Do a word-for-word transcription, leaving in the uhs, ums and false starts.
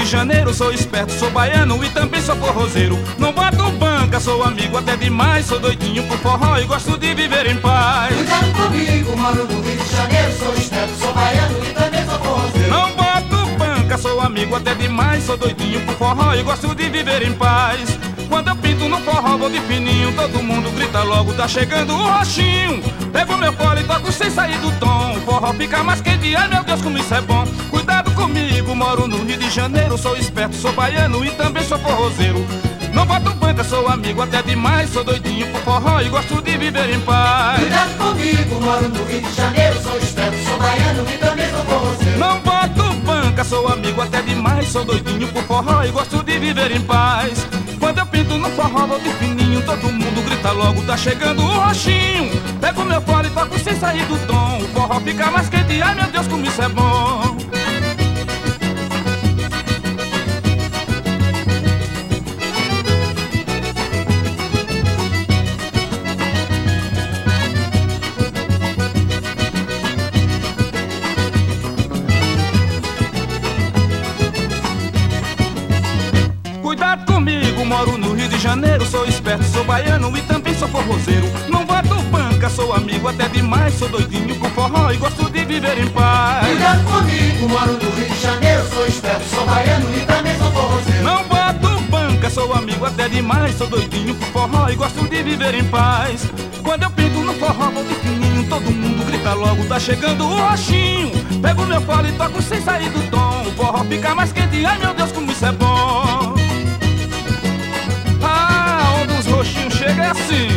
Janeiro, sou esperto, sou baiano e também sou forrozeiro. Não boto banca, sou amigo até demais, sou doidinho por forró e gosto de viver em paz. Cuidado comigo, moro no Rio de Janeiro, sou esperto, sou baiano e também sou forrozeiro. Não boto banca, sou amigo até demais, sou doidinho por forró e gosto de viver em paz. Quando eu pinto no forró vou de fininho, todo mundo grita logo, tá chegando o roxinho. Pego meu fole e toco sem sair do tom, o forró fica mais quente, ai meu Deus como isso é bom. Cuidado comigo, moro no Rio de Janeiro, sou esperto, sou baiano e também sou forrozeiro. Não boto banca, sou amigo até demais, sou doidinho por forró e gosto de viver em paz. Cuidado comigo, moro no Rio de Janeiro, sou esperto, sou baiano e também sou forrozeiro. Não boto banca, sou amigo até demais, sou doidinho por forró e gosto de viver em paz. Quando eu pinto no forró vou de fininho, todo mundo grita logo, tá chegando o roxinho. Pego meu fole e toco sem sair do tom, o forró fica mais quente, ai meu Deus como isso é bom. Cuidado comigo, moro no Rio de Janeiro, sou esperto, sou baiano e também sou forrozeiro. Não boto banca, sou amigo até demais, sou doidinho com forró e gosto de viver em paz. Cuidado comigo, moro no Rio de Janeiro, sou esperto, sou baiano e também sou forrozeiro. Não boto banca, sou amigo até demais, sou doidinho com forró e gosto de viver em paz. Quando eu pinto no forró vou de fininho, todo mundo grita logo, tá chegando o roxinho. Pego meu fole e toco sem sair do tom, o forró fica mais quente, ai meu Deus como isso é bom. Roxinho chega assim.